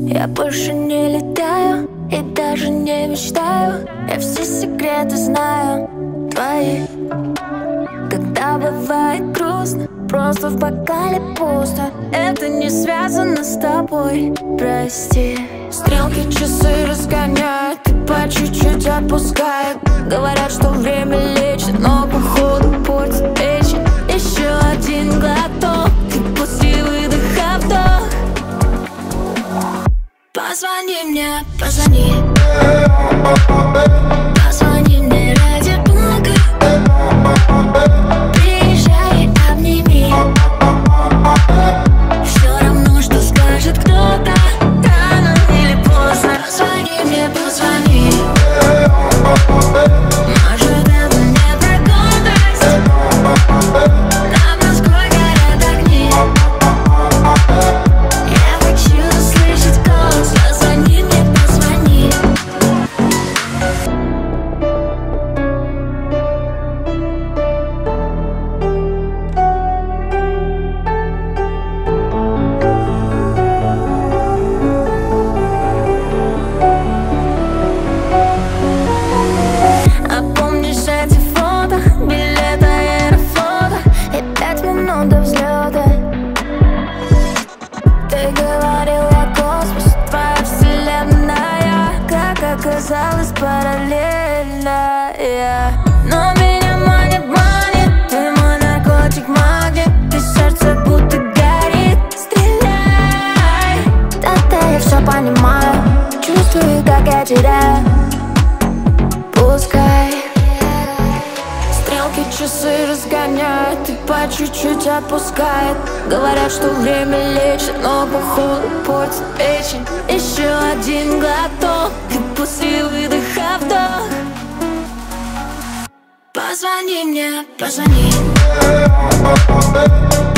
Я больше не летаю и даже не мечтаю. Я все секреты знаю твои. Когда бывает грустно, просто в бокале пусто. Это не связано с тобой, прости. Стрелки часы разгоняют и по чуть-чуть отпускают. Говорят, что время лечит, но походу портит печень. Еще один глоток и после выдоха вдох. Позвони мне, позвони. Позвони мне ради бога. Приезжай, обними. Все равно, что скажет кто-то, рано или поздно. Позвони мне, позвони. Может, это не про гордость. Над Москвой горят огни. Я хочу услышать голос. Позвони мне, позвони. А помнишь эти фото, билет аэрофлота и 5 минут до взлета? Ты говорила космос, твоя вселенная, как оказалось, параллельная. Но меня манит, ты мой наркотик, магнит. И сердце будто горит, стреляй. Да-да, я все понимаю, чувствую, как я теряю. Пускай стрелки часы разгоняют и по чуть-чуть отпускает. Говорят, что время лечит, но походу портит печень. Еще один глоток и после выдоха вдох. Позвони мне, позвони.